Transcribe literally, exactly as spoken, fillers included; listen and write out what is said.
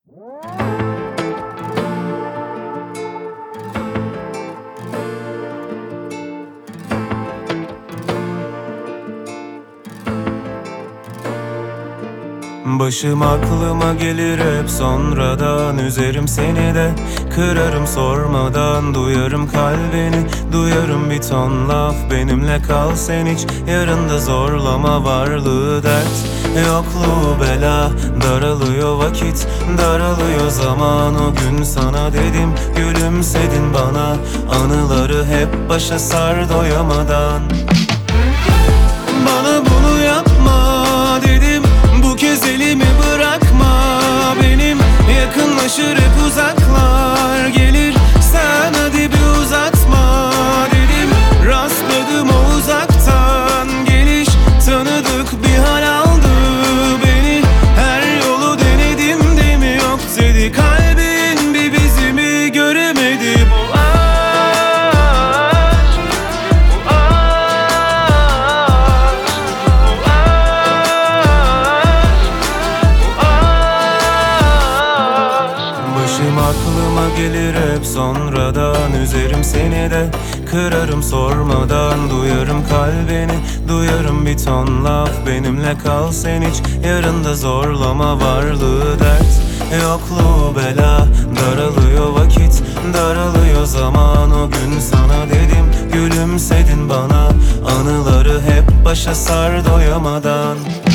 Başım aklıma gelir hep sonradan, üzerim seni de kırarım sormadan. Duyarım kalbini, duyarım bir ton laf, benimle kal sen hiç yarında zorlama. Varlığı dert, yokluğu bela, daralıyor vakit, daralıyor zaman. O gün sana dedim, gülümsedin bana, anıları hep başa sar doyamadan. Bana bunu yapma dedim, bu kez elimi bırakma benim. Yakınlaşır hep uzaklar gelir, sen hadi bir uzatma dedim. Rastladım o uzaktan geliş, tanıdık bir hal aldı beni. Her yolu denedim de mi yok dedi, kalbin bir bizimi göremedi. Bu aklıma gelir hep sonradan, üzerim seni de kırarım sormadan. Duyarım kalbini, duyarım bir ton laf, benimle kal sen hiç yarında zorlama. Varlığı dert, yokluğu bela, daralıyor vakit, daralıyor zaman. O gün sana dedim, gülümsedin bana, anıları hep başa sar doyamadan.